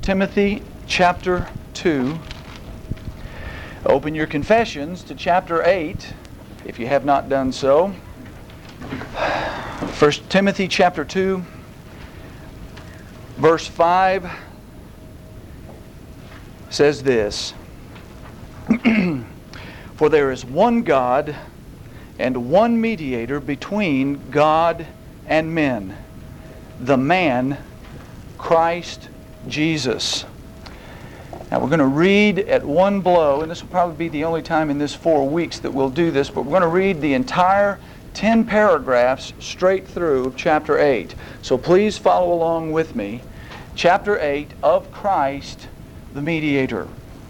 Timothy chapter 2. Open your confessions to chapter 8, if you have not done so. 1 Timothy chapter 2, verse 5 says this, For there is one God and one mediator between God and men, the man Christ Jesus. Now we're going to read at one blow, and this will probably be the only time in this 4 weeks that we'll do this, but we're going to read the entire 10 paragraphs straight through chapter 8. So please follow along with me. Chapter 8 of Christ the Mediator.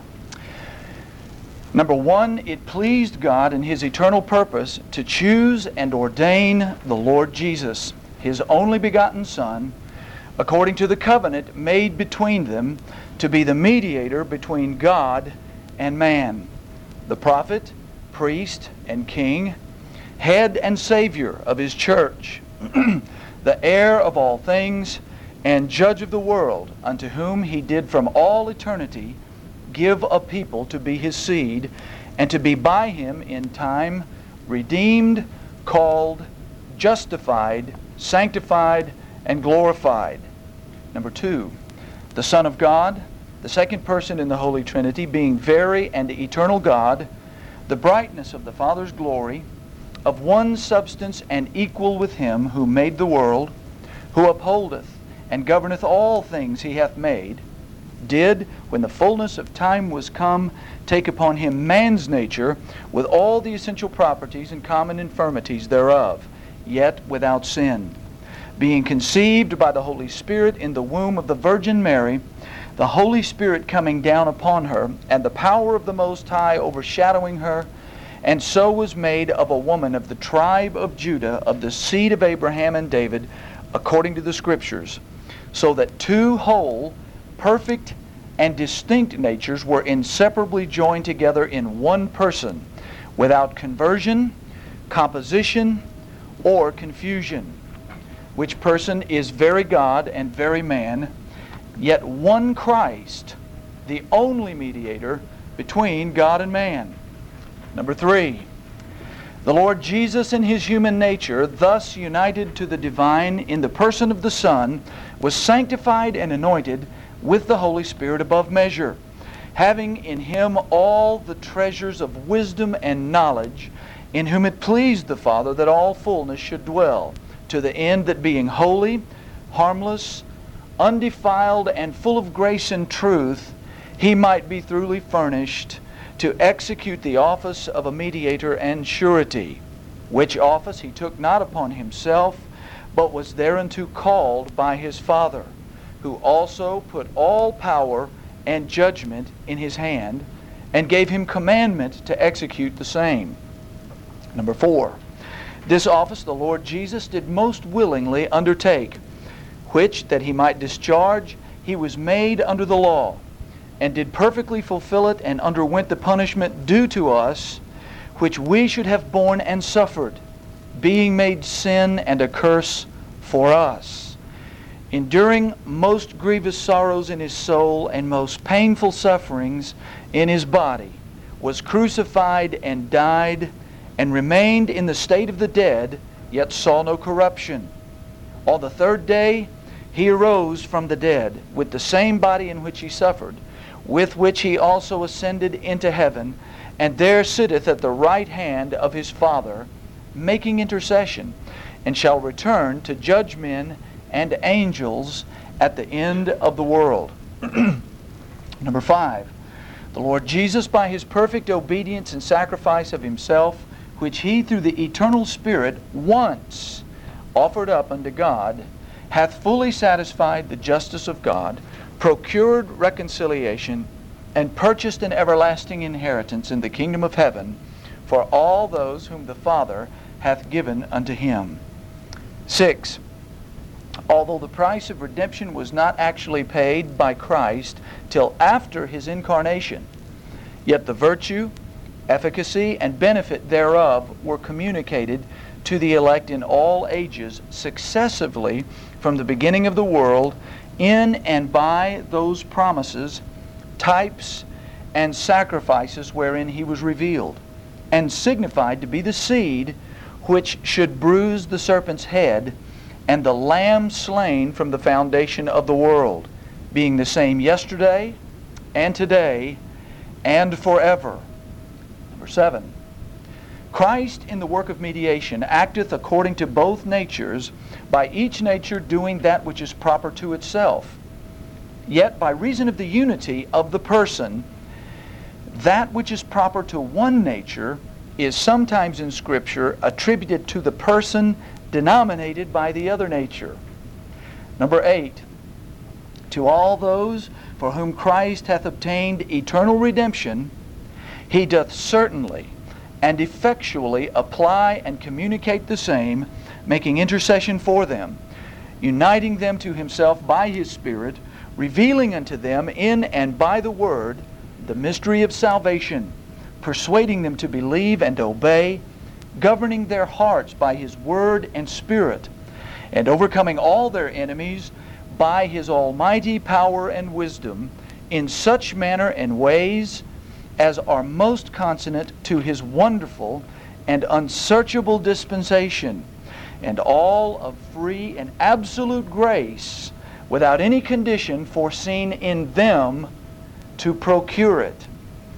Number 1, it pleased God in His eternal purpose to choose and ordain the Lord Jesus, His only begotten Son, according to the covenant made between them, to be the mediator between God and man, the prophet, priest, and king, head and Savior of His church, the heir of all things, and judge of the world, unto whom He did from all eternity give a people to be His seed, and to be by Him in time redeemed, called, justified, sanctified, and glorified. Number 2, the Son of God, the second person in the Holy Trinity, being very and eternal God, the brightness of the Father's glory, of one substance and equal with Him who made the world, who upholdeth and governeth all things He hath made, did, when the fullness of time was come, take upon Him man's nature, with all the essential properties and common infirmities thereof, yet without sin. Being conceived by the Holy Spirit in the womb of the Virgin Mary, the Holy Spirit coming down upon her, and the power of the Most High overshadowing her, and so was made of a woman of the tribe of Judah, of the seed of Abraham and David, according to the Scriptures, so that two whole, perfect, and distinct natures were inseparably joined together in one person, without conversion, composition, or confusion, which person is very God and very man, yet one Christ, the only mediator between God and man. Number 3, the Lord Jesus in His human nature, thus united to the divine in the person of the Son, was sanctified and anointed with the Holy Spirit above measure, having in Him all the treasures of wisdom and knowledge, in whom it pleased the Father that all fullness should dwell, to the end that being holy, harmless, undefiled, and full of grace and truth, He might be truly furnished to execute the office of a mediator and surety, which office He took not upon Himself, but was thereunto called by His Father, who also put all power and judgment in His hand, and gave Him commandment to execute the same. Number 4, this office the Lord Jesus did most willingly undertake, which, that He might discharge, He was made under the law, and did perfectly fulfill it, and underwent the punishment due to us, which we should have borne and suffered, being made sin and a curse for us, enduring most grievous sorrows in His soul, and most painful sufferings in His body, was crucified and died, and remained in the state of the dead, yet saw no corruption. On the third day He arose from the dead, with the same body in which He suffered, with which He also ascended into heaven, and there sitteth at the right hand of His Father, making intercession, and shall return to judge men and angels at the end of the world. Number 5, the Lord Jesus, by His perfect obedience and sacrifice of Himself, which He through the eternal Spirit once offered up unto God, hath fully satisfied the justice of God, procured reconciliation, and purchased an everlasting inheritance in the kingdom of heaven for all those whom the Father hath given unto Him. 6, although the price of redemption was not actually paid by Christ till after His incarnation, yet the virtue, efficacy, and benefit thereof were communicated to the elect in all ages successively from the beginning of the world, in and by those promises, types and sacrifices wherein he was revealed, and signified to be the seed which should bruise the serpent's head, and the Lamb slain from the foundation of the world, being the same yesterday and today and forever. Number 7. Christ in the work of mediation acteth according to both natures, by each nature doing that which is proper to itself. Yet by reason of the unity of the person, that which is proper to one nature is sometimes in Scripture attributed to the person denominated by the other nature. Number 8. To all those for whom Christ hath obtained eternal redemption, he doth certainly and effectually apply and communicate the same, making intercession for them, uniting them to himself by his Spirit, revealing unto them in and by the Word the mystery of salvation, persuading them to believe and obey, governing their hearts by his Word and Spirit, and overcoming all their enemies by his almighty power and wisdom, in such manner and ways as are most consonant to his wonderful and unsearchable dispensation, and all of free and absolute grace, without any condition foreseen in them to procure it.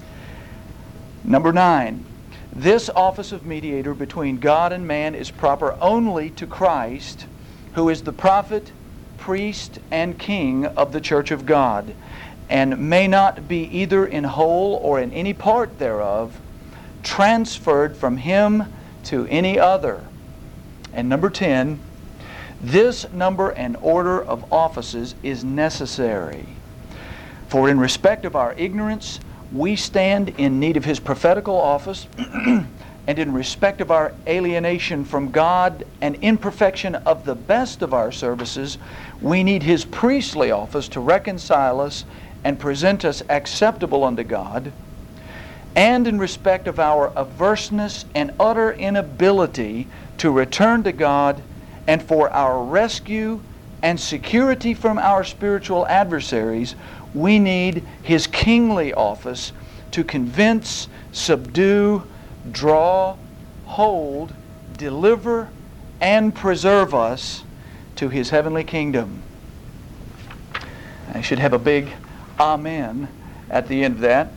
Number 9. This office of mediator between God and man is proper only to Christ, who is the prophet, priest, and king of the church of God, and may not be either in whole or in any part thereof transferred from him to any other. And number 10, this number and order of offices is necessary. For in respect of our ignorance, we stand in need of his prophetical office, and in respect of our alienation from God and imperfection of the best of our services, we need his priestly office to reconcile us and present us acceptable unto God. And in respect of our averseness and utter inability to return to God, and for our rescue and security from our spiritual adversaries, we need his kingly office to convince, subdue, draw, hold, deliver, and preserve us to his heavenly kingdom. I should have a big amen at the end of that.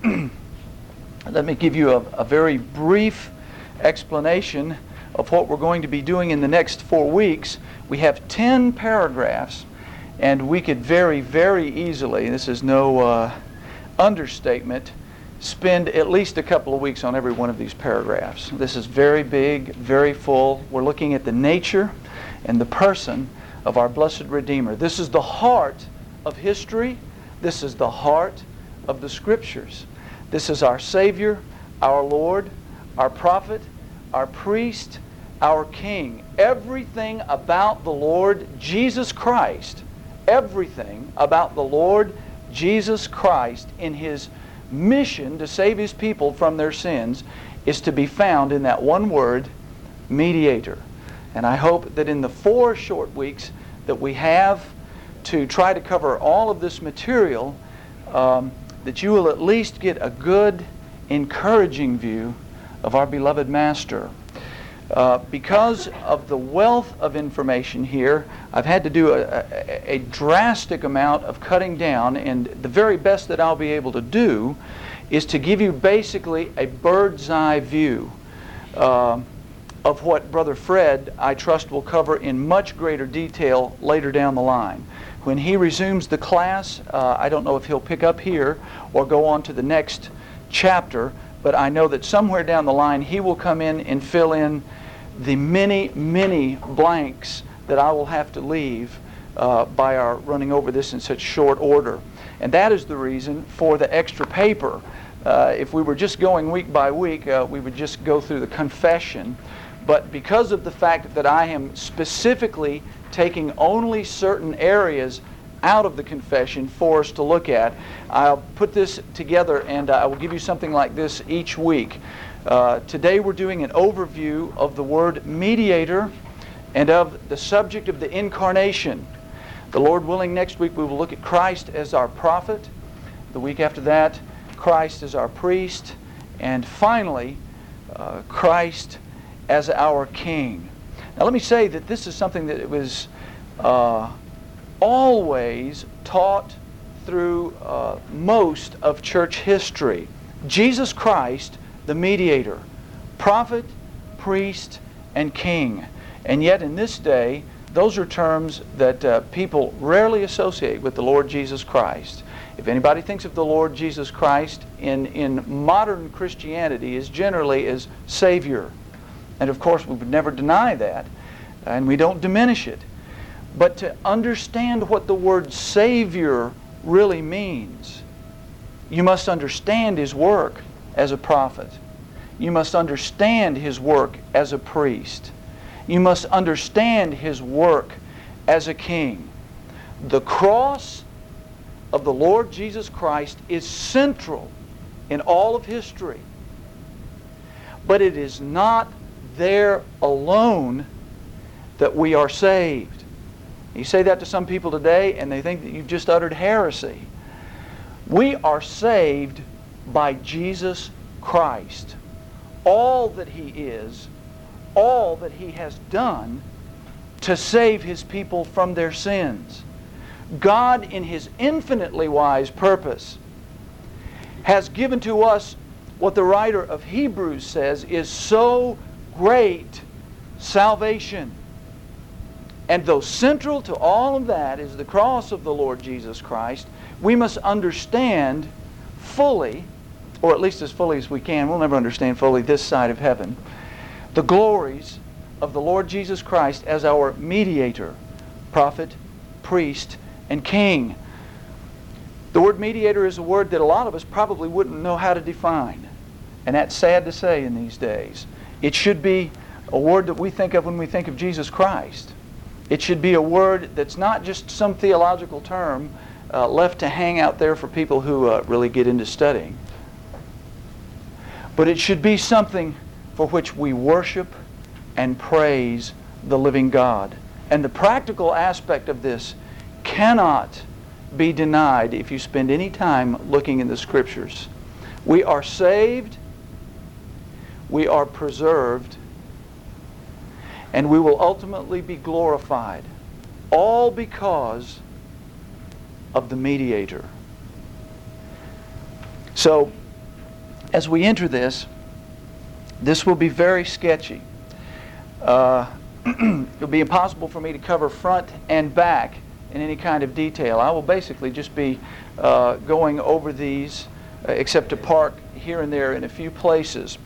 Let me give you a very brief explanation of what we're going to be doing in the next 4 weeks. We have 10 paragraphs, and we could very, very easily, this is no understatement, spend at least a couple of weeks on every one of these paragraphs. This is very big, very full. We're looking at the nature and the person of our blessed Redeemer. This is the heart of history. This is the heart of the Scriptures. This is our Savior, our Lord, our prophet, our priest, our King. Everything about the Lord Jesus Christ, everything about the Lord Jesus Christ in his mission to save his people from their sins is to be found in that one word, mediator. And I hope that in the 4 short weeks that we have to try to cover all of this material, that you will at least get a good, encouraging view of our beloved Master. Because of the wealth of information here, I've had to do a drastic amount of cutting down, and the very best that I'll be able to do is to give you basically a bird's eye view of what Brother Fred, I trust, will cover in much greater detail later down the line. When he resumes the class, I don't know if he'll pick up here or go on to the next chapter, but I know that somewhere down the line he will come in and fill in the many, many blanks that I will have to leave by our running over this in such short order. And that is the reason for the extra paper. If we were just going week by week, we would just go through the confession. But because of the fact that I am specifically taking only certain areas out of the confession for us to look at, I'll put this together and I will give you something like this each week. Today we're doing an overview of the word mediator and of the subject of the incarnation. The Lord willing, next week we will look at Christ as our prophet. The week after that, Christ as our priest. And finally, Christ as our king. Now let me say that this is something that was always taught through most of church history. Jesus Christ, the mediator, prophet, priest, and king. And yet in this day, those are terms that people rarely associate with the Lord Jesus Christ. If anybody thinks of the Lord Jesus Christ in modern Christianity, is generally as Savior. And of course we would never deny that, and we don't diminish it. But to understand what the word Savior really means, you must understand His work as a prophet. You must understand His work as a priest. You must understand His work as a king. The cross of the Lord Jesus Christ is central in all of history. But it is not there alone that we are saved. You say that to some people today and they think that you've just uttered heresy. We are saved by Jesus Christ. All that He is, all that He has done to save His people from their sins. God, in His infinitely wise purpose, has given to us what the writer of Hebrews says is so great salvation. And though central to all of that is the cross of the Lord Jesus Christ, we must understand fully, or at least as fully as we can, we'll never understand fully this side of heaven, the glories of the Lord Jesus Christ as our mediator, prophet, priest, and king. The word mediator is a word that a lot of us probably wouldn't know how to define. And that's sad to say in these days. It should be a word that we think of when we think of Jesus Christ. It should be a word that's not just some theological term left to hang out there for people who really get into studying. But it should be something for which we worship and praise the living God. And the practical aspect of this cannot be denied if you spend any time looking in the Scriptures. We are saved, we are preserved, and we will ultimately be glorified, all because of the mediator. So, as we enter this will be very sketchy. It'll be impossible for me to cover front and back in any kind of detail. I will basically just be going over these, except to park here and there in a few places.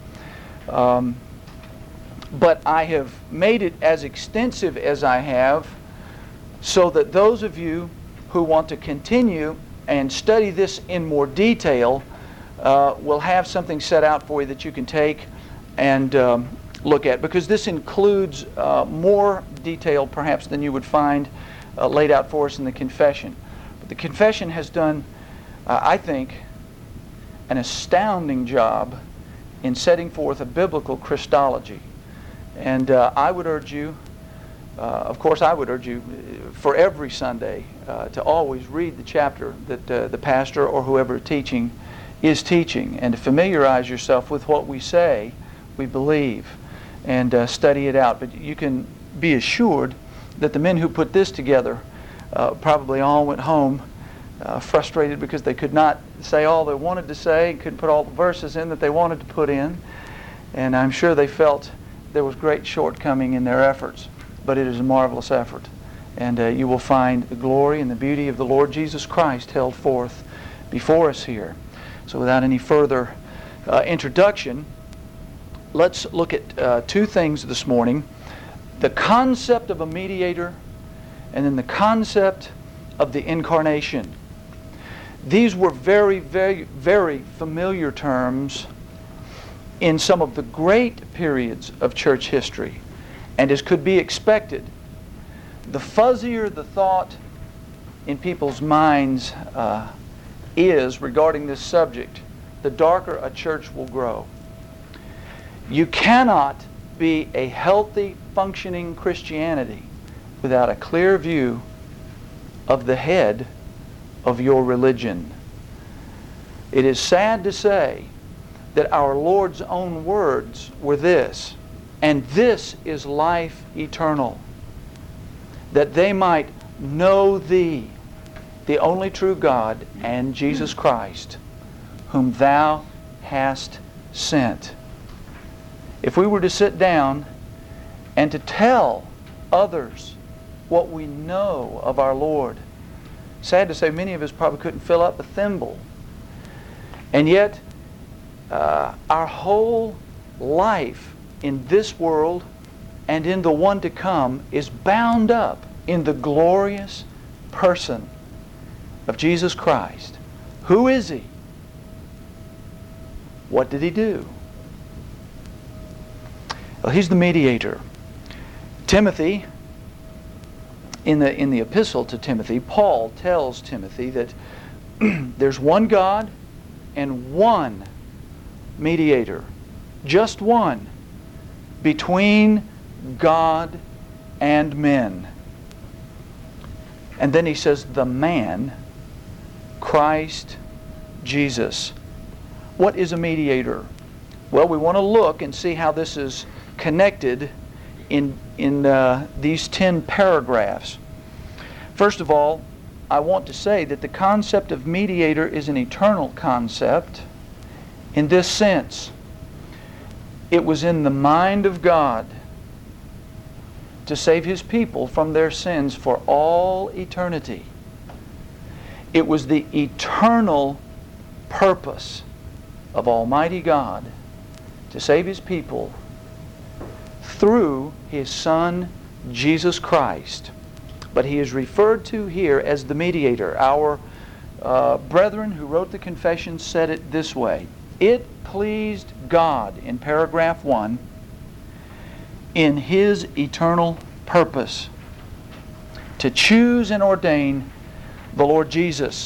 But I have made it as extensive as I have so that those of you who want to continue and study this in more detail will have something set out for you that you can take and look at, because this includes more detail perhaps than you would find laid out for us in the confession. But the confession has done, I think, an astounding job in setting forth a biblical Christology. And I would urge you, of course I would urge you for every Sunday to always read the chapter that the pastor or whoever is teaching, and to familiarize yourself with what we say, we believe, and study it out. But you can be assured that the men who put this together probably all went home frustrated because they could not say all they wanted to say, couldn't put all the verses in that they wanted to put in, and I'm sure they felt there was great shortcoming in their efforts. But it is a marvelous effort, and you will find the glory and the beauty of the Lord Jesus Christ held forth before us here. So without any further introduction, let's look at two things this morning: the concept of a mediator, and then the concept of the incarnation. These were very, very, very familiar terms in some of the great periods of church history. And as could be expected, the fuzzier the thought in people's minds is regarding this subject, the darker a church will grow. You cannot be a healthy, functioning Christianity without a clear view of the head of your religion. It is sad to say that our Lord's own words were this, and this is life eternal, that they might know Thee, the only true God, and Jesus Christ, whom Thou hast sent. If we were to sit down and to tell others what we know of our Lord, sad to say, many of us probably couldn't fill up a thimble. And yet, our whole life in this world and in the one to come is bound up in the glorious person of Jesus Christ. Who is He? What did He do? Well, He's the mediator. Timothy, in the epistle to Timothy, Paul tells Timothy that there's one God and one mediator, just one, between God and men. And then he says, the man, Christ Jesus. What is a mediator? Well, we want to look and see how this is connected in these 10 paragraphs. First of all, I want to say that the concept of mediator is an eternal concept in this sense. It was in the mind of God to save His people from their sins for all eternity. It was the eternal purpose of Almighty God to save His people through His Son, Jesus Christ. But He is referred to here as the mediator. Our brethren who wrote the confession said it this way: it pleased God, in paragraph 1, in His eternal purpose to choose and ordain the Lord Jesus.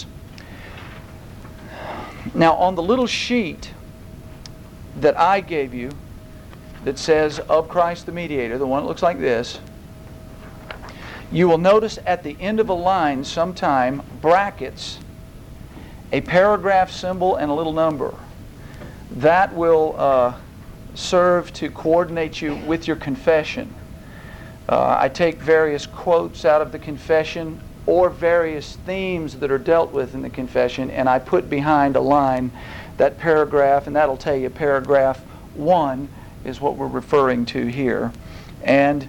Now, on the little sheet that I gave you that says, of Christ the mediator, the one that looks like this, you will notice at the end of a line sometime brackets, a paragraph symbol, and a little number. That will serve to coordinate you with your confession. I take various quotes out of the confession or various themes that are dealt with in the confession, and I put behind a line that paragraph, and that'll tell you paragraph 1 is what we're referring to here. And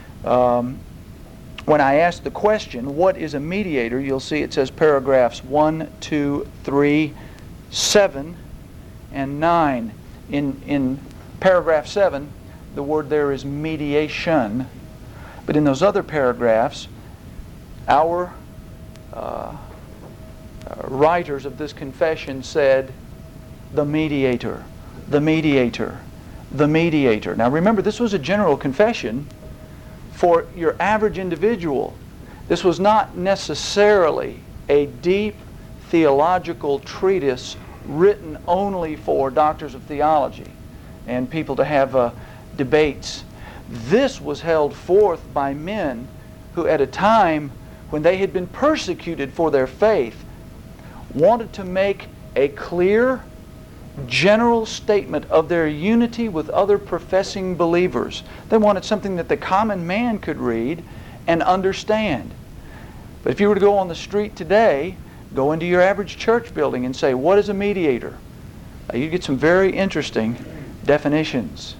when I ask the question, what is a mediator, you'll see it says paragraphs 1, 2, 3, 7, and 9. In paragraph 7, the word there is mediation. But in those other paragraphs, our writers of this confession said, the mediator, the mediator, the mediator. Now remember, this was a general confession for your average individual. This was not necessarily a deep theological treatise written only for doctors of theology and people to have debates. This was held forth by men who, at a time when they had been persecuted for their faith, wanted to make a clear, general statement of their unity with other professing believers. They wanted something that the common man could read and understand. But if you were to go on the street today, go into your average church building and say, what is a mediator? You'd get some very interesting definitions.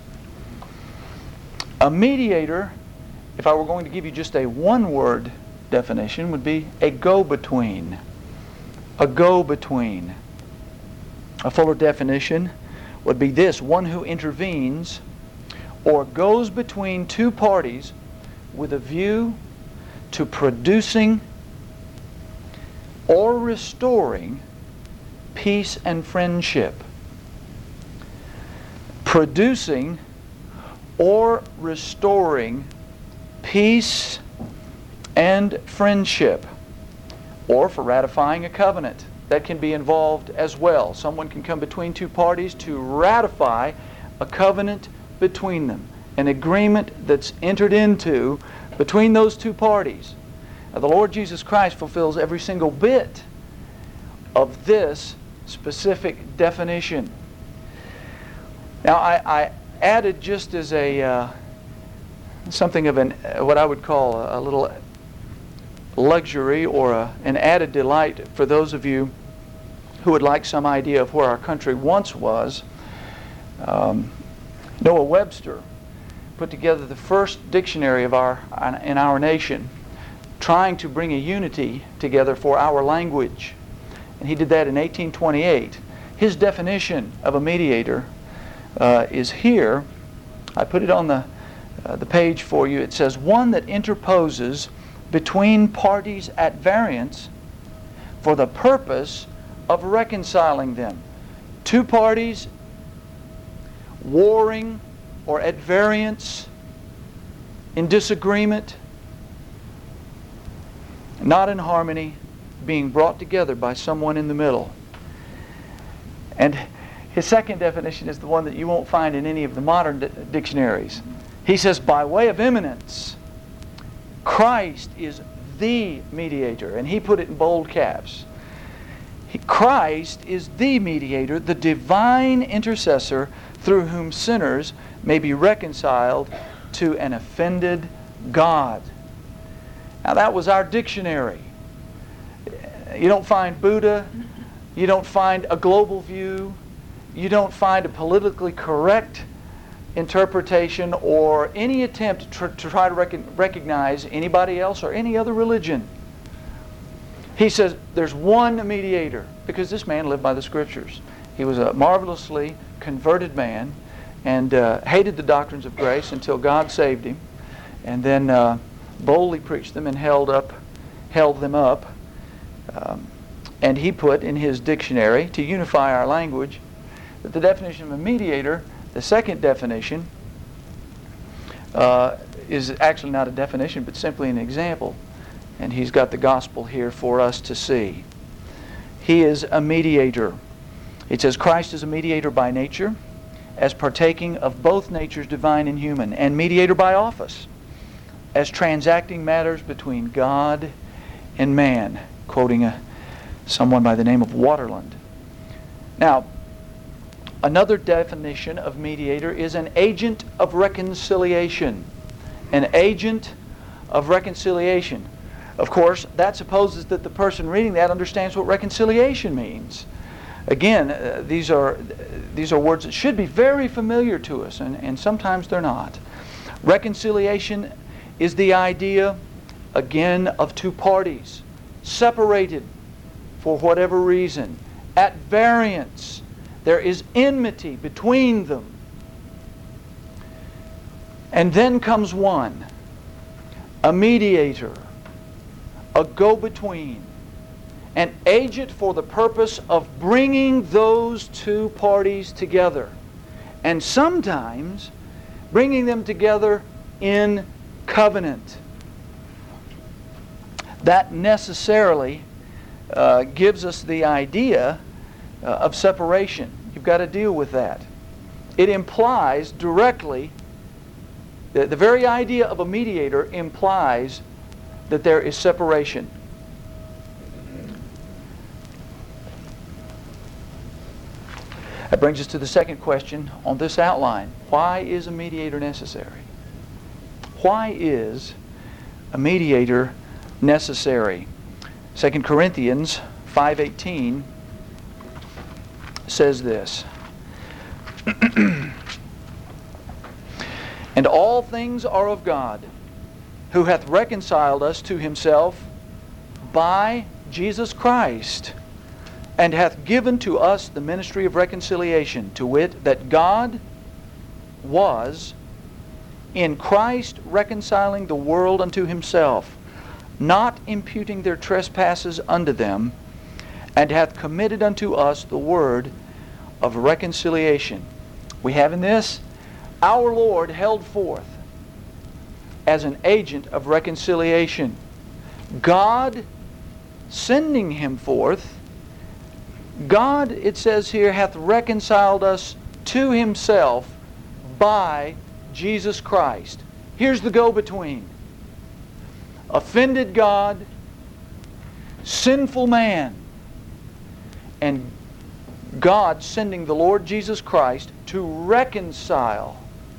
A mediator, if I were going to give you just a one-word definition, would be a go-between. A go-between. A fuller definition would be this: one who intervenes or goes between two parties with a view to producing or restoring peace and friendship. Producing or restoring peace and friendship, or for ratifying a covenant. That can be involved as well. Someone can come between two parties to ratify a covenant between them, an agreement that's entered into between those two parties. Now, the Lord Jesus Christ fulfills every single bit of this specific definition. Now, I added, just as a something of what I would call a little luxury or an added delight for those of you who would like some idea of where our country once was. Noah Webster put together the first dictionary in our nation, trying to bring a unity together for our language. And he did that in 1828. His definition of a mediator is here. I put it on the page for you. It says, one that interposes between parties at variance for the purpose of reconciling them. Two parties warring or at variance, in disagreement, not in harmony, being brought together by someone in the middle. And his second definition is the one that you won't find in any of the modern dictionaries. He says, by way of eminence, Christ is the mediator. And he put it in bold caps. Christ is the mediator, the divine intercessor through whom sinners may be reconciled to an offended God. Now that was our dictionary. You don't find Buddha. You don't find a global view. You don't find a politically correct interpretation or any attempt to try to recognize anybody else or any other religion. He says there's one mediator, because this man lived by the Scriptures. He was a marvelously converted man and hated the doctrines of grace until God saved him, and then boldly preached them and held them up. And he put in his dictionary, to unify our language, that the definition of a mediator, the second definition, is actually not a definition but simply an example. And he's got the gospel here for us to see. He is a mediator. It says Christ is a mediator by nature, as partaking of both natures, divine and human, and mediator by office, as transacting matters between God and man, quoting someone by the name of Waterland. Now, another definition of mediator is an agent of reconciliation. An agent of reconciliation. Of course, that supposes that the person reading that understands what reconciliation means. Again, these are words that should be very familiar to us, and sometimes they're not. Reconciliation is the idea, again, of two parties, separated for whatever reason, at variance. There is enmity between them. And then comes one, a mediator, a go-between, an agent for the purpose of bringing those two parties together, and sometimes bringing them together in covenant. That necessarily gives us the idea of separation. You've got to deal with that. It implies directly, the very idea of a mediator implies that there is separation. That brings us to the second question on this outline. Why is a mediator necessary? Why is a mediator necessary? 2 Corinthians 5:18 says this. And all things are of God, who hath reconciled us to himself by Jesus Christ, and hath given to us the ministry of reconciliation, to wit, that God was in Christ reconciling the world unto himself, not imputing their trespasses unto them, and hath committed unto us the word of reconciliation. We have in this, our Lord held forth as an agent of reconciliation. God sending him forth, God, it says here, hath reconciled us to himself by Jesus Christ. Here's the go-between. offended God, sinful man, and God sending the Lord Jesus Christ to reconcile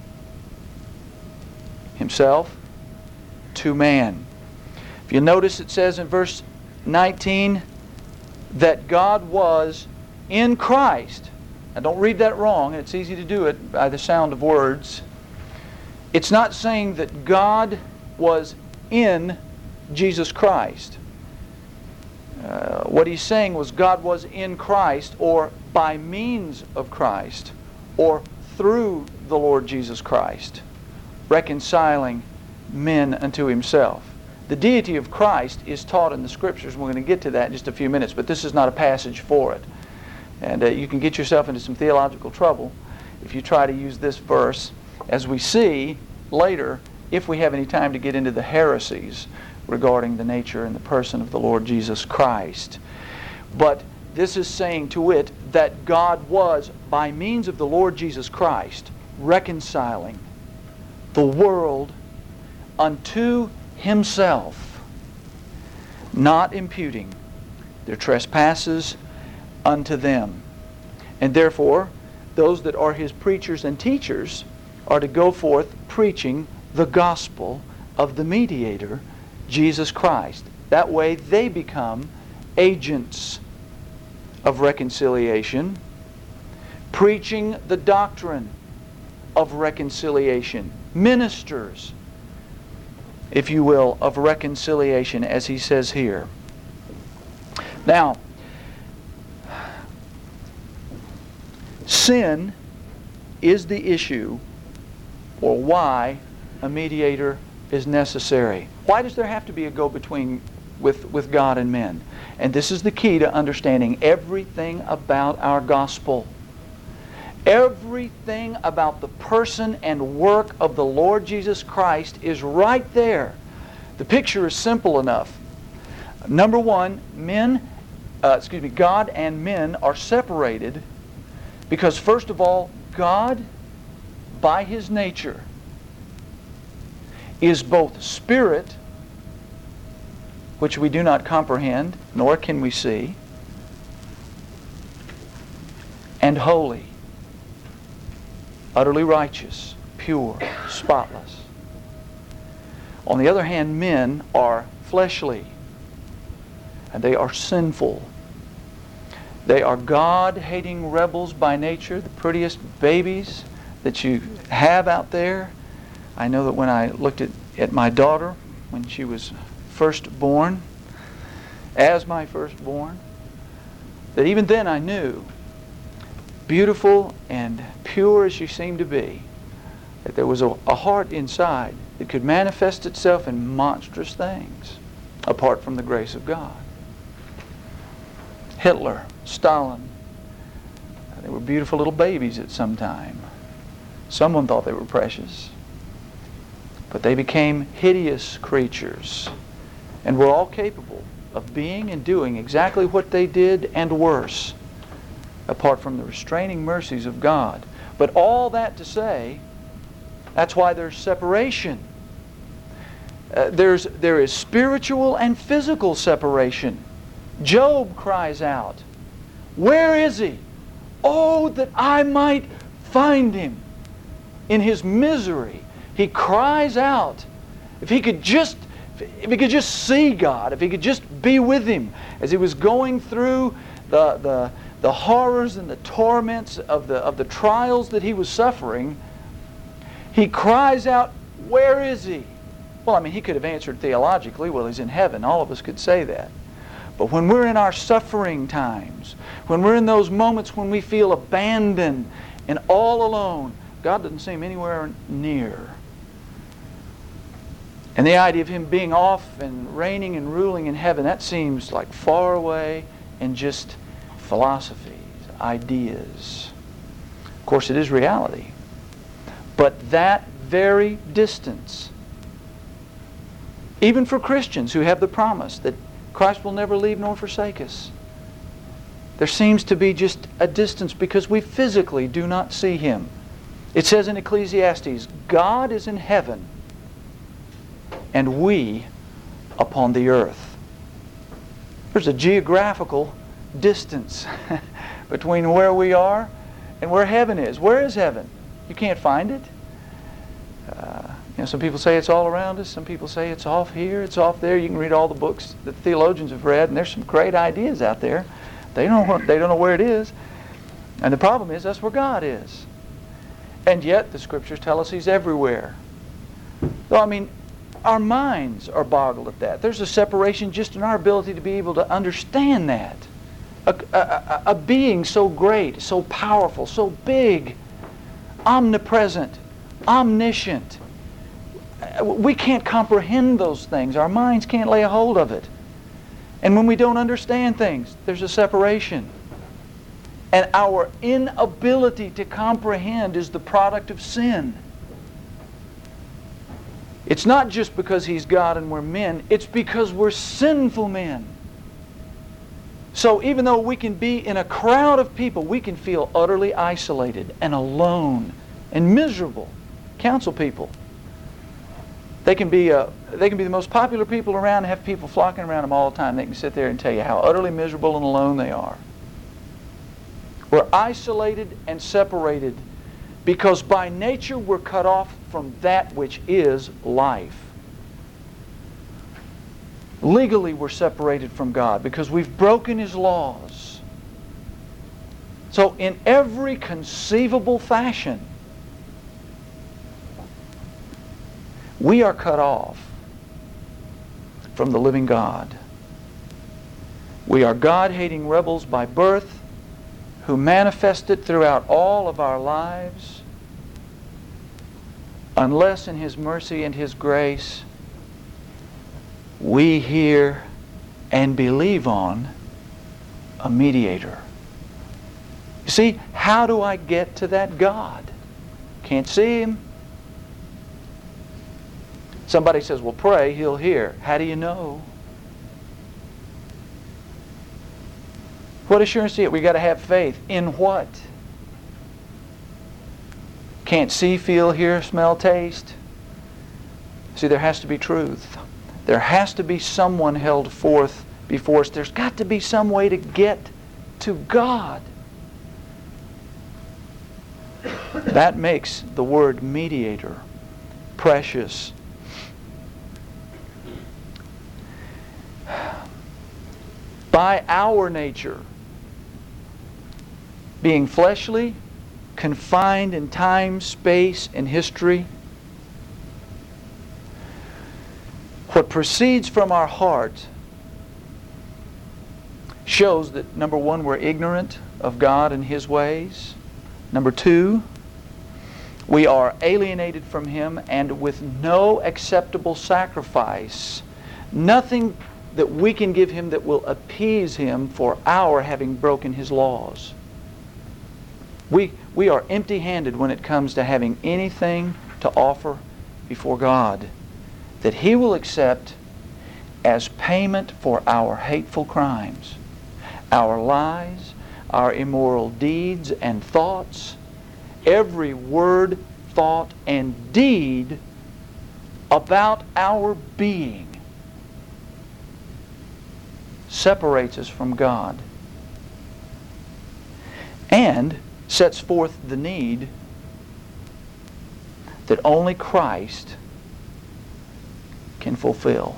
Himself to man. If you notice, it says in verse 19 that God was in Christ. Now don't read that wrong. It's easy to do it by the sound of words. It's not saying that God was in Jesus Christ. What he's saying was God was in Christ, or by means of Christ, or through the Lord Jesus Christ, reconciling men unto Himself. The deity of Christ is taught in the Scriptures, and we're going to get to that in just a few minutes, but this is not a passage for it. And you can get yourself into some theological trouble if you try to use this verse, as we see later, if we have any time to get into the heresies regarding the nature and the person of the Lord Jesus Christ. But this is saying to it that God was, by means of the Lord Jesus Christ, reconciling the world unto Himself, not imputing their trespasses unto them. And therefore, those that are His preachers and teachers are to go forth preaching the gospel of the mediator, Jesus Christ. That way they become agents of reconciliation, preaching the doctrine of reconciliation, ministers, if you will, of reconciliation, as he says here. Now, sin is the issue, or why a mediator is necessary. Why does there have to be a go-between with God and men? And this is the key to understanding everything about our gospel. Everything about the person and work of the Lord Jesus Christ is right there. The picture is simple enough. Number one, God and men are separated because, first of all, God, by His nature, is both spirit, which we do not comprehend, nor can we see, and holy, utterly righteous, pure, spotless. On the other hand, men are fleshly, and they are sinful. They are God-hating rebels by nature, the prettiest babies that you have out there. I know that when I looked at my daughter, when she was first born, as my firstborn, that even then I knew, beautiful and pure as she seemed to be, that there was a heart inside that could manifest itself in monstrous things apart from the grace of God. Hitler, Stalin, they were beautiful little babies at some time. Someone thought they were precious. But they became hideous creatures, and were all capable of being and doing exactly what they did and worse, apart from the restraining mercies of God. But all that to say, that's why there's separation. There is spiritual and physical separation. Job cries out, "Where is He? Oh, that I might find Him." In his misery, he cries out, if he could just see God, if he could just be with Him, as he was going through the horrors and the torments of the trials that he was suffering, he cries out, "Where is He?" Well, I mean, he could have answered theologically, well, He's in heaven. All of us could say that. But when we're in our suffering times, when we're in those moments when we feel abandoned and all alone, God doesn't seem anywhere near. And the idea of Him being off and reigning and ruling in heaven, that seems like far away and just philosophies, ideas. Of course, it is reality. But that very distance, even for Christians who have the promise that Christ will never leave nor forsake us, there seems to be just a distance because we physically do not see Him. It says in Ecclesiastes, God is in heaven and we upon the earth. There's a geographical distance between where we are and where heaven is. Where is heaven? You can't find it. Some people say it's all around us. Some people say it's off here, it's off there. You can read all the books that theologians have read, and there's some great ideas out there. They don't know where it is. And the problem is, that's where God is. And yet, the Scriptures tell us He's everywhere. So, our minds are boggled at that. There's a separation just in our ability to be able to understand that. A being so great, so powerful, so big, omnipresent, omniscient. We can't comprehend those things. Our minds can't lay a hold of it. And when we don't understand things, there's a separation. And our inability to comprehend is the product of sin. It's not just because He's God and we're men. It's because we're sinful men. So even though we can be in a crowd of people, we can feel utterly isolated and alone and miserable. Counsel people. They can be the most popular people around and have people flocking around them all the time. They can sit there and tell you how utterly miserable and alone they are. We're isolated and separated because by nature we're cut off from that which is life. Legally we're separated from God because we've broken His laws. So in every conceivable fashion, we are cut off from the living God. We are God-hating rebels by birth who manifest it throughout all of our lives unless in His mercy and His grace we hear and believe on a mediator. You see, how do I get to that God? Can't see Him. Somebody says, well, pray, He'll hear. How do you know? What assurance do you get? We've got to have faith. In what? Can't see, feel, hear, smell, taste. See, there has to be truth. There has to be someone held forth before us. There's got to be some way to get to God. That makes the word mediator precious. By our nature, being fleshly, confined in time, space, and history, what proceeds from our heart shows that, number one, we're ignorant of God and His ways. Number two, we are alienated from Him and with no acceptable sacrifice, nothing that we can give Him that will appease Him for our having broken His laws. We are empty-handed when it comes to having anything to offer before God that He will accept as payment for our hateful crimes, our lies, our immoral deeds and thoughts, every word, thought, and deed about our being separates us from God and sets forth the need that only Christ can fulfill.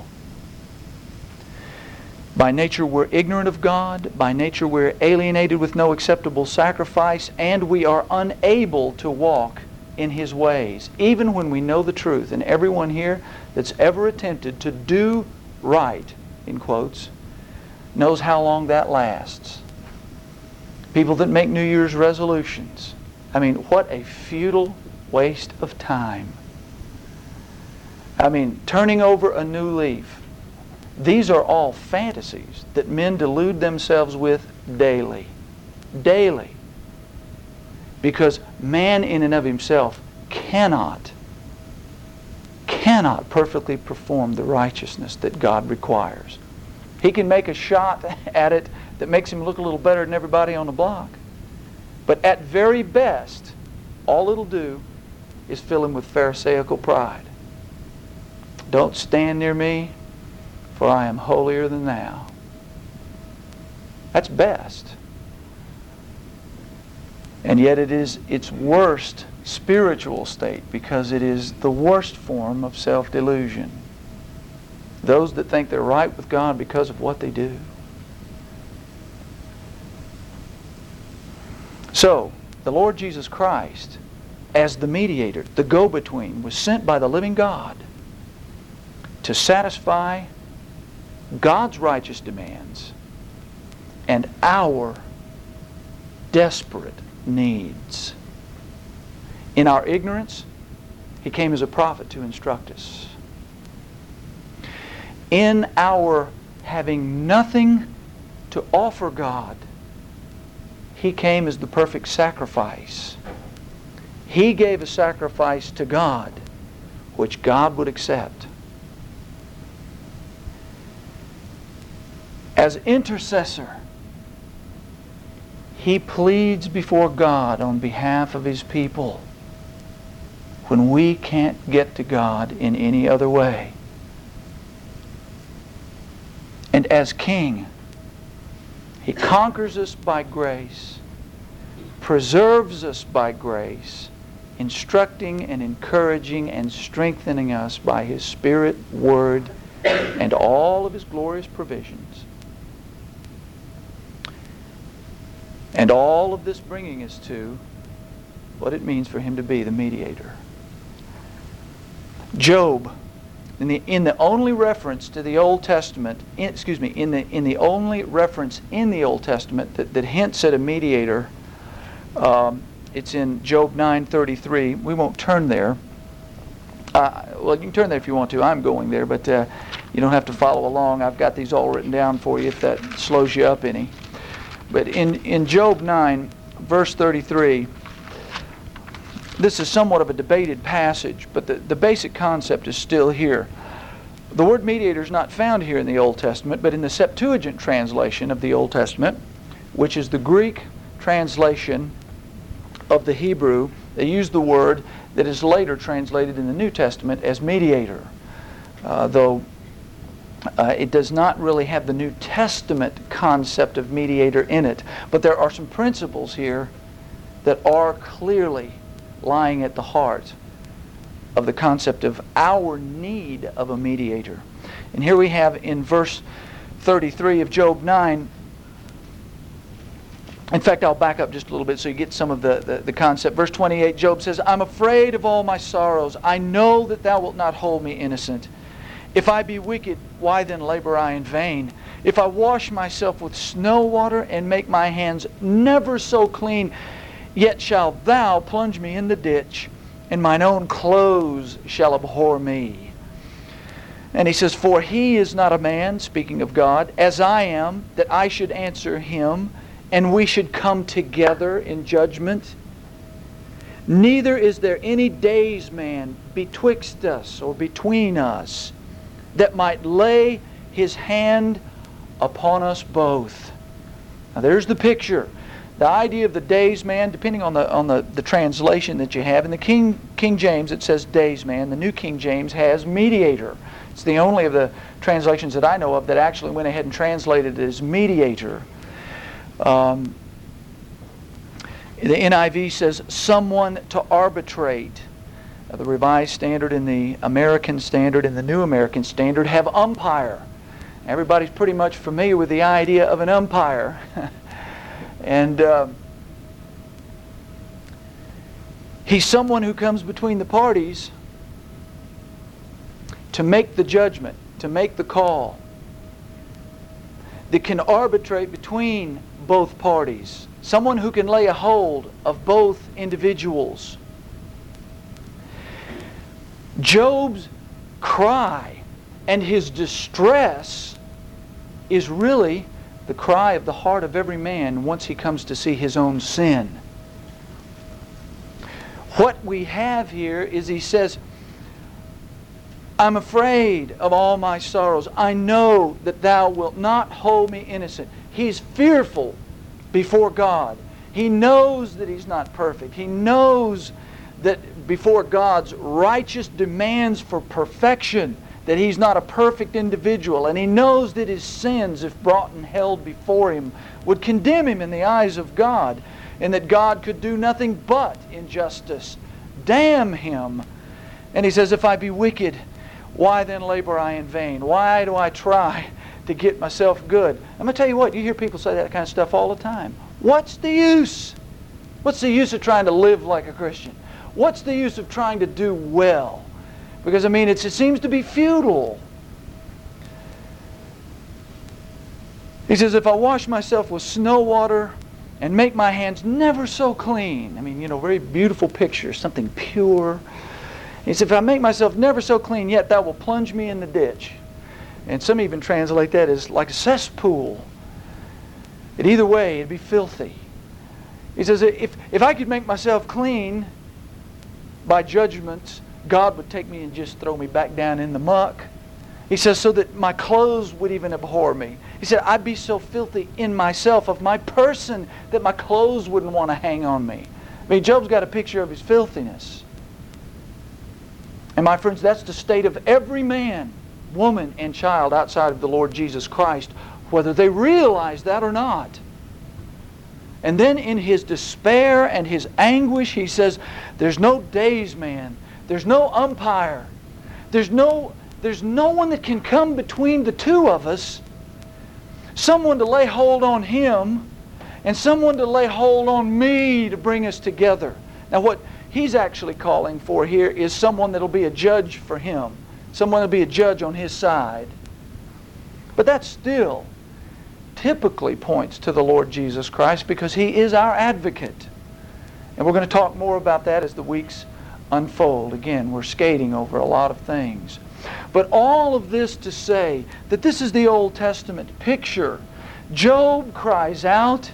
By nature we're ignorant of God. By nature we're alienated with no acceptable sacrifice, and we are unable to walk in His ways, even when we know the truth. And everyone here that's ever attempted to do right, in quotes, knows how long that lasts. People that make New Year's resolutions. What a futile waste of time. Turning over a new leaf. These are all fantasies that men delude themselves with daily. Daily. Because man in and of himself cannot perfectly perform the righteousness that God requires. He can make a shot at it that makes him look a little better than everybody on the block. But at very best, all it'll do is fill him with pharisaical pride. Don't stand near me. for I am holier than thou. That's best. And yet it is its worst spiritual state, because it is the worst form of self-delusion. Those that think they're right with God because of what they do. So, the Lord Jesus Christ, as the mediator, the go-between, was sent by the living God to satisfy God's righteous demands and our desperate needs. In our ignorance, He came as a prophet to instruct us. In our having nothing to offer God, He came as the perfect sacrifice. He gave a sacrifice to God, which God would accept. As intercessor, He pleads before God on behalf of His people when we can't get to God in any other way. And as King, He conquers us by grace, preserves us by grace, instructing and encouraging and strengthening us by His Spirit, Word, and all of His glorious provisions. And all of this bringing us to what it means for Him to be the mediator. Job, in the only reference to the Old Testament, in the only reference in the Old Testament that hints at a mediator, it's in Job 9:33. We won't turn there. Well, you can turn there if you want to. I'm going there, but you don't have to follow along. I've got these all written down for you if that slows you up any. But in Job 9, verse 33, this is somewhat of a debated passage, but the basic concept is still here. The word mediator is not found here in the Old Testament, but in the Septuagint translation of the Old Testament, which is the Greek translation of the Hebrew, they use the word that is later translated in the New Testament as mediator, though it does not really have the New Testament concept of mediator in it. But there are some principles here that are clearly lying at the heart of the concept of our need of a mediator. And here we have in verse 33 of Job 9, in fact, I'll back up just a little bit so you get some of the concept. Verse 28, Job says, I'm afraid of all my sorrows. I know that thou wilt not hold me innocent. If I be wicked, why then labor I in vain? If I wash myself with snow water and make my hands never so clean, yet shalt thou plunge me in the ditch, and mine own clothes shall abhor me. And he says, for he is not a man, speaking of God, as I am, that I should answer him, and we should come together in judgment. Neither is there any daysman betwixt us or between us, that might lay his hand upon us both. Now there's the picture. The idea of the daysman, depending on the translation that you have. In the King James it says daysman. The New King James has mediator. It's the only of the translations that I know of that actually went ahead and translated it as mediator. The NIV says someone to arbitrate. The Revised Standard and the American Standard and the New American Standard have umpire. Everybody's pretty much familiar with the idea of an umpire. And he's someone who comes between the parties to make the judgment, to make the call, that can arbitrate between both parties. Someone who can lay a hold of both individuals. Job's cry and his distress is really the cry of the heart of every man once he comes to see his own sin. What we have here is he says, I'm afraid of all my sorrows. I know that thou wilt not hold me innocent. He's fearful before God. He knows that he's not perfect. He knows that before God's righteous demands for perfection, that he's not a perfect individual, and he knows that his sins, if brought and held before him, would condemn him in the eyes of God, and that God could do nothing but in justice damn him. And he says, if I be wicked, why then labor I in vain? Why do I try to get myself good? I'm going to tell you what, you hear people say that kind of stuff all the time. What's the use? What's the use of trying to live like a Christian? What's the use of trying to do well? Because, I mean, it seems to be futile. He says, if I wash myself with snow water and make my hands never so clean. I mean, you know, very beautiful picture, something pure. He says, if I make myself never so clean, yet thou will plunge me in the ditch. And some even translate that as like a cesspool. But either way, it'd be filthy. He says, if I could make myself clean by judgments, God would take me and just throw me back down in the muck. He says, so that my clothes would even abhor me. He said, I'd be so filthy in myself, of my person, that my clothes wouldn't want to hang on me. I mean, Job's got a picture of his filthiness. And my friends, that's the state of every man, woman, and child outside of the Lord Jesus Christ, whether they realize that or not. And then in his despair and his anguish, he says, there's no daysman, there's no umpire, there's no one that can come between the two of us, someone to lay hold on him and someone to lay hold on me to bring us together. Now what he's actually calling for here is someone that'll be a judge for him, someone that'll be a judge on his side. But that still typically points to the Lord Jesus Christ, because he is our advocate. And we're going to talk more about that as the weeks unfold. Again, we're skating over a lot of things. But all of this to say that this is the Old Testament picture. Job cries out,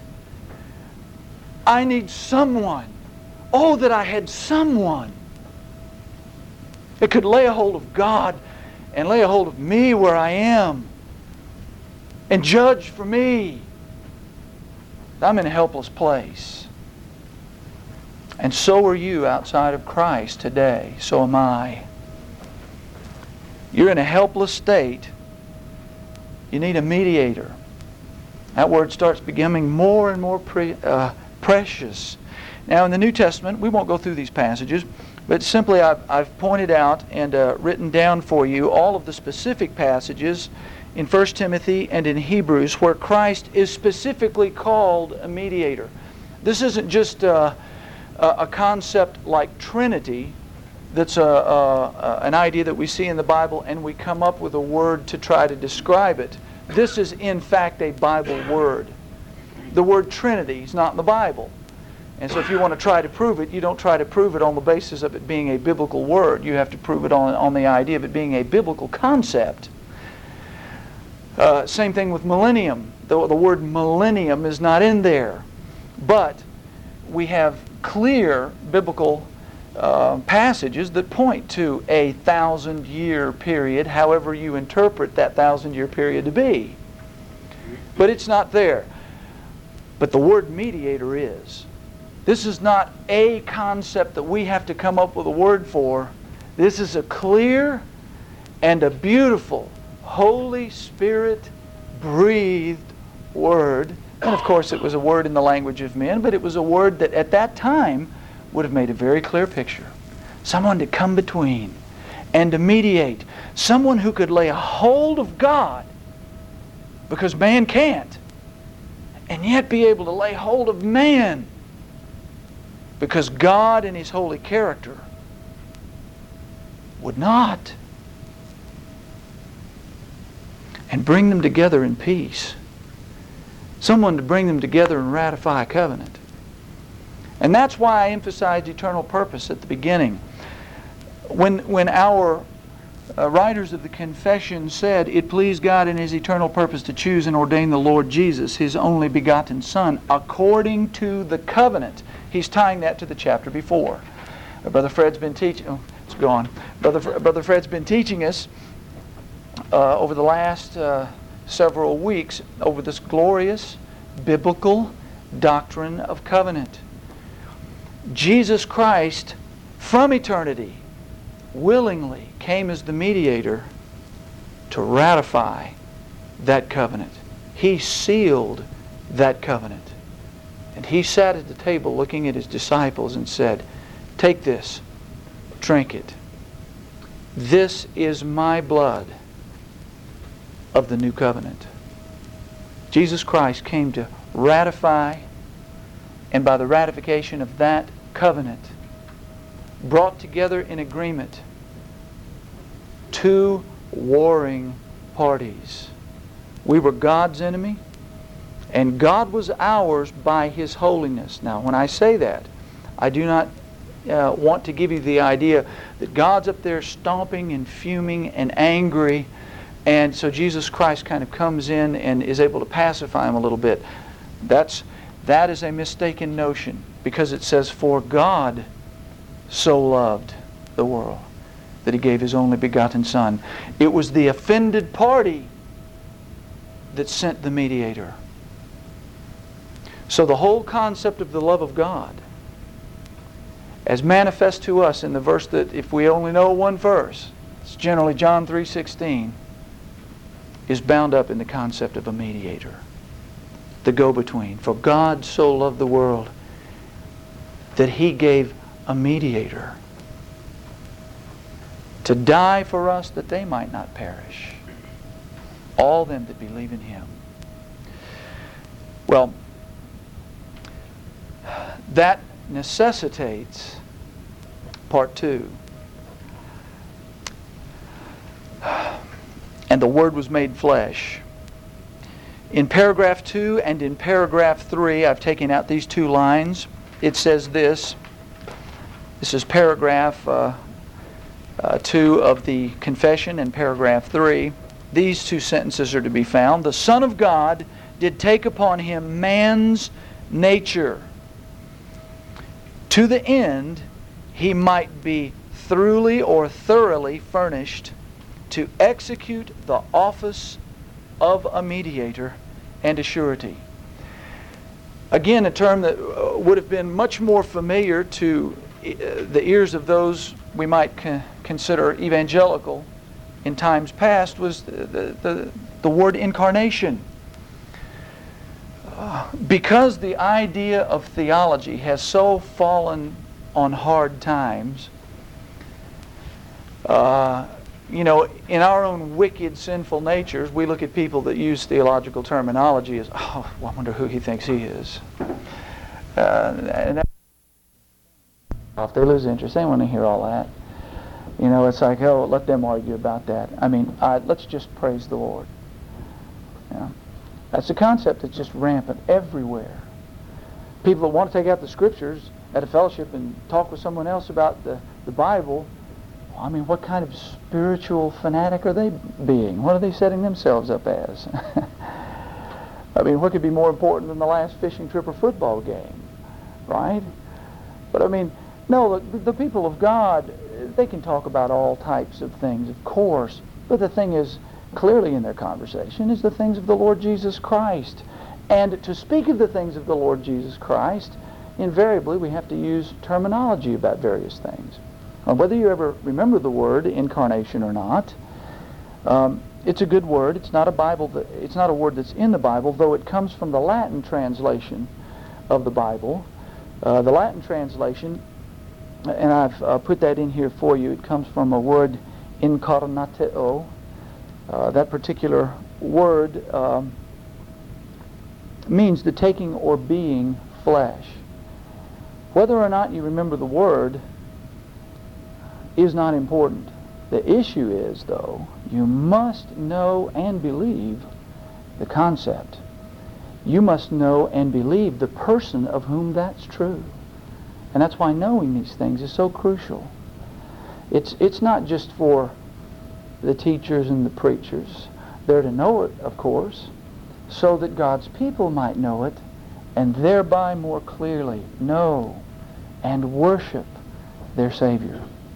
I need someone. Oh, that I had someone that could lay a hold of God and lay a hold of me where I am and judge for me. I'm in a helpless place. And so are you outside of Christ today. So am I. You're in a helpless state. You need a mediator. That word starts becoming more and more precious. Now in the New Testament, we won't go through these passages, but simply I've pointed out and written down for you all of the specific passages in 1 Timothy and in Hebrews where Christ is specifically called a mediator. This isn't just a concept like Trinity that's an idea that we see in the Bible and we come up with a word to try to describe it. This is in fact a Bible word. The word Trinity is not in the Bible. And so if you want to try to prove it, you don't try to prove it on the basis of it being a biblical word. You have to prove it on the idea of it being a biblical concept. Same thing with millennium. The word millennium is not in there. But we have clear biblical passages that point to a 1,000-year period, however you interpret that 1,000-year period to be. But it's not there. But the word mediator is. This is not a concept that we have to come up with a word for. This is a clear and a beautiful, Holy Spirit breathed word. And of course it was a word in the language of men, but it was a word that at that time would have made a very clear picture. Someone to come between and to mediate. Someone who could lay a hold of God, because man can't, and yet be able to lay hold of man, because God in His holy character would not. And bring them together in peace. Someone to bring them together and ratify a covenant. And that's why I emphasized eternal purpose at the beginning. When our writers of the confession said, it pleased God in His eternal purpose to choose and ordain the Lord Jesus, His only begotten Son, according to the covenant. He's tying that to the chapter before. Brother Fred's been teaching. Oh, it's gone. Brother Fred's been teaching us over the last several weeks over this glorious biblical doctrine of covenant. Jesus Christ, from eternity, willingly came as the mediator to ratify that covenant. He sealed that covenant. And He sat at the table looking at His disciples and said, "Take this, drink it. This is my blood of the new covenant." Jesus Christ came to ratify, and by the ratification of that covenant, brought together in agreement two warring parties. We were God's enemy, and God was ours by His holiness. Now, when I say that, I do not want to give you the idea that God's up there stomping and fuming and angry, and so Jesus Christ kind of comes in and is able to pacify Him a little bit. That is a mistaken notion, because it says, "For God so loved the world that He gave His only begotten Son." It was the offended party that sent the mediator. So the whole concept of the love of God, as manifest to us in the verse that, if we only know one verse, it's generally John 3:16, is bound up in the concept of a mediator, the go-between. For God so loved the world that He gave a mediator to die for us that they might not perish, all them that believe in Him. Well, that necessitates part 2. And the Word was made flesh. In paragraph 2 and in paragraph 3, I've taken out these two lines. It says this. This is paragraph 2 of the confession and paragraph 3. These two sentences are to be found. "The Son of God did take upon Him man's nature, to the end He might be throughly or thoroughly furnished to execute the office of a mediator and a surety." Again, a term that would have been much more familiar to the ears of those we might consider evangelical in times past was the word incarnation. Because the idea of theology has so fallen on hard times, in our own wicked, sinful natures, we look at people that use theological terminology as, "Oh, I wonder who he thinks he is." And if they lose interest, they want to hear all that. It's like, oh, let them argue about that. Let's just praise the Lord. That's a concept that's just rampant everywhere. People that want to take out the Scriptures at a fellowship and talk with someone else about the Bible, what kind of spiritual fanatic are they being? What are they setting themselves up as? What could be more important than the last fishing trip or football game, right? But no, the people of God, they can talk about all types of things, of course, but the thing is, clearly in their conversation, is the things of the Lord Jesus Christ. And to speak of the things of the Lord Jesus Christ, invariably we have to use terminology about various things. Whether you ever remember the word incarnation or not, it's a good word. It's not a word that's in the Bible, though it comes from the Latin translation of the Bible. The Latin translation, and I've put that in here for you, it comes from a word incarnateo. That particular word means the taking or being flesh. Whether or not you remember the word is not important. The issue is, though, you must know and believe the concept. You must know and believe the person of whom that's true. And that's why knowing these things is so crucial. It's not just for the teachers and the preachers. They're to know it, of course, so that God's people might know it and thereby more clearly know and worship their Savior.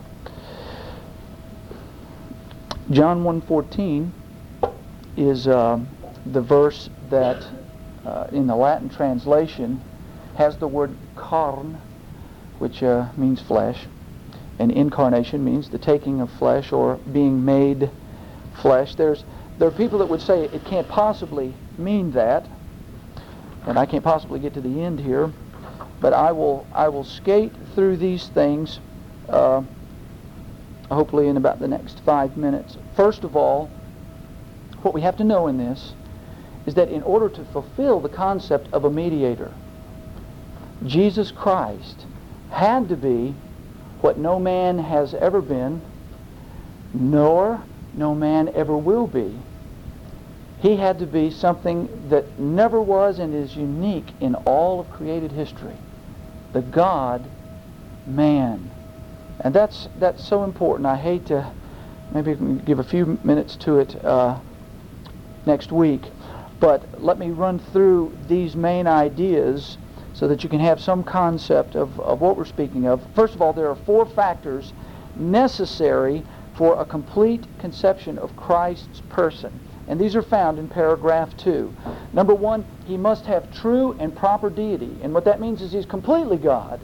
John 1:14 is the verse that in the Latin translation has the word carn, which means flesh, and incarnation means the taking of flesh or being made flesh. There are people that would say it can't possibly mean that, and I can't possibly get to the end here, but I will skate through these things hopefully in about the next 5 minutes. First of all, what we have to know in this is that in order to fulfill the concept of a mediator, Jesus Christ had to be what no man has ever been, nor no man ever will be. He had to be something that never was and is unique in all of created history. The God-man. And that's so important. I hate to maybe give a few minutes to it next week, but let me run through these main ideas so that you can have some concept of what we're speaking of. First of all, there are 4 factors necessary for a complete conception of Christ's person. And these are found in paragraph 2. Number 1, he must have true and proper deity. And what that means is he's completely God.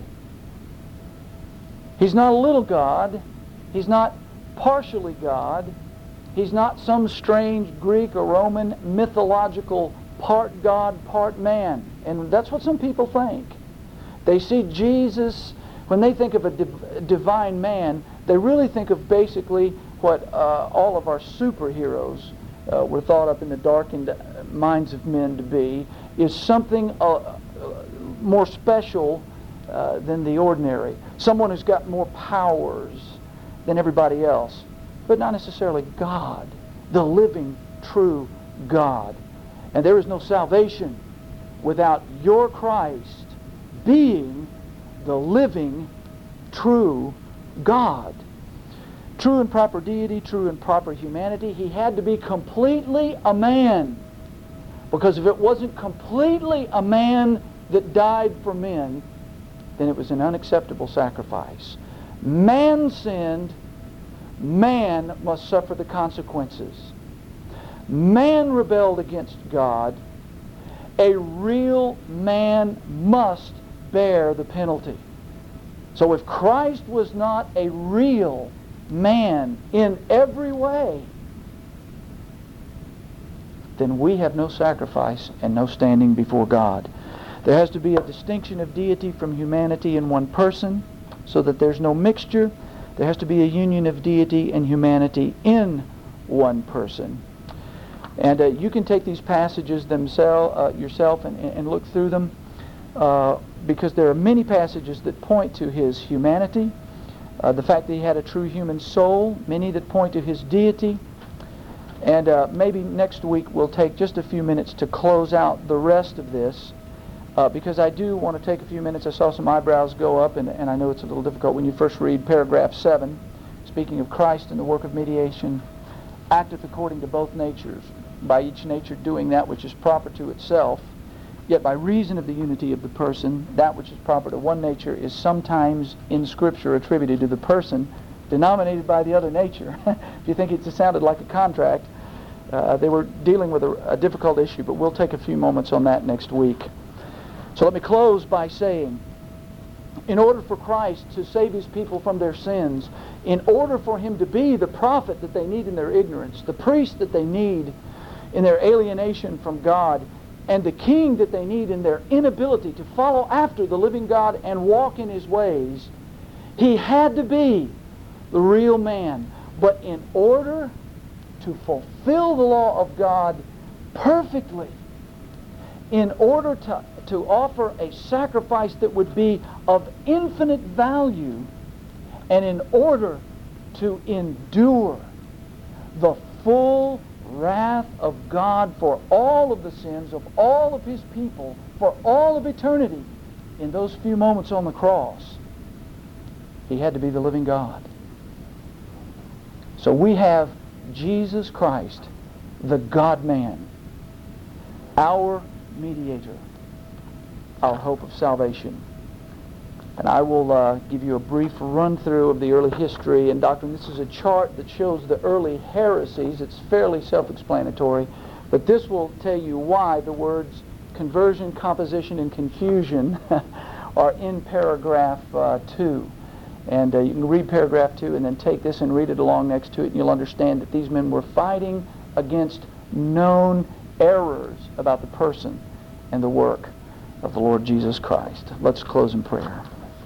He's not a little God. He's not partially God. He's not some strange Greek or Roman mythological part God, part man. And that's what some people think. They see Jesus, when they think of a divine man, they really think of basically what all of our superheroes were thought up in the darkened minds of men to be, is something more special than the ordinary. Someone who's got more powers than everybody else, but not necessarily God, the living, true God. And there is no salvation without your Christ being the living, true God. True and proper deity, true and proper humanity. He had to be completely a man. Because if it wasn't completely a man that died for men, then it was an unacceptable sacrifice. Man sinned, man must suffer the consequences. Man rebelled against God, a real man must bear the penalty. So if Christ was not a real man in every way, then we have no sacrifice and no standing before God. There has to be a distinction of deity from humanity in one person so that there's no mixture. There has to be a union of deity and humanity in one person. And you can take these passages themselves yourself and look through them because there are many passages that point to his humanity, the fact that he had a true human soul, many that point to his deity. And maybe next week we'll take just a few minutes to close out the rest of this because I do want to take a few minutes. I saw some eyebrows go up, and I know it's a little difficult when you first read paragraph 7, speaking of Christ and the work of mediation, acteth according to both natures, by each nature doing that which is proper to itself, yet by reason of the unity of the person, that which is proper to one nature is sometimes in Scripture attributed to the person, denominated by the other nature. If you think it sounded like a contract, they were dealing with a difficult issue, but we'll take a few moments on that next week. So let me close by saying, in order for Christ to save his people from their sins, in order for him to be the prophet that they need in their ignorance, the priest that they need in their alienation from God, and the king that they need in their inability to follow after the living God and walk in his ways, he had to be the real man. But in order to fulfill the law of God perfectly, in order to offer a sacrifice that would be of infinite value, and in order to endure the full wrath of God for all of the sins of all of his people for all of eternity in those few moments on the cross, he had to be the living God. So we have Jesus Christ, the God-man, our mediator, our hope of salvation. And I will give you a brief run-through of the early history and doctrine. This is a chart that shows the early heresies. It's fairly self-explanatory, but this will tell you why the words conversion, composition, and confusion are in paragraph 2. And you can read paragraph 2 and then take this and read it along next to it, and you'll understand that these men were fighting against known errors about the person and the work of the Lord Jesus Christ. Let's close in prayer.